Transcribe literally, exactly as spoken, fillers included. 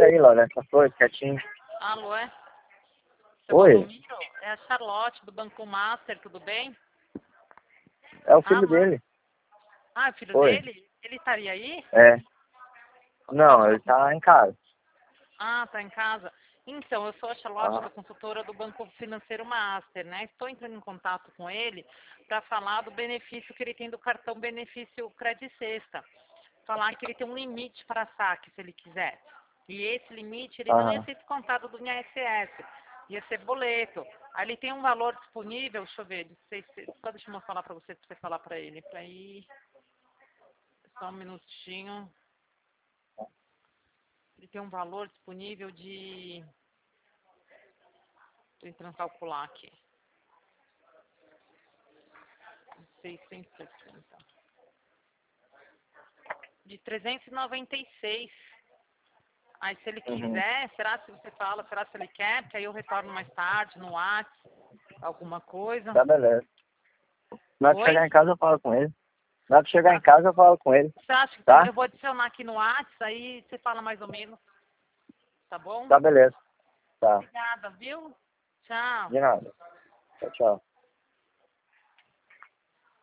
Senta aí, Laura, essa coisa, quietinho. Alô, é? Seu Oi, Valdomiro? É a Charlotte do Banco Master, tudo bem? é o filho Alô, é? dele. Ah, o filho Oi, dele? Ele estaria aí? é. Posso Não, falar ele com... tá em casa. Ah, tá em casa. Então, eu sou a Charlotte, Ah, da consultora do Banco Financeiro Master, né? Estou entrando em contato com ele para falar do benefício que ele tem do cartão benefício Credit Sexta. Falar que ele tem um limite para saque, se ele quiser. E esse limite, ele não ia aham. ser descontado do I N S S, ia ser boleto. Aí ele tem um valor disponível, deixa eu ver, de seis, só deixa eu falar para você, para você falar para ele. Para ir, só um minutinho. Ele tem um valor disponível de... Estou entrando calcular aqui. seiscentos e sessenta. De trezentos e noventa e seis. Aí se ele Uhum. quiser, será se você fala, será se ele quer? Porque aí eu retorno mais tarde no WhatsApp, alguma coisa. Tá, beleza. Na hora que chegar Oi? em casa eu falo com ele. Na hora que chegar em Tá. casa eu falo com ele, Você acha que tá? eu vou adicionar aqui no WhatsApp, aí você fala mais ou menos, tá bom? Tá, beleza. Tá. Obrigada, viu? Tchau. De nada. Tchau, tchau.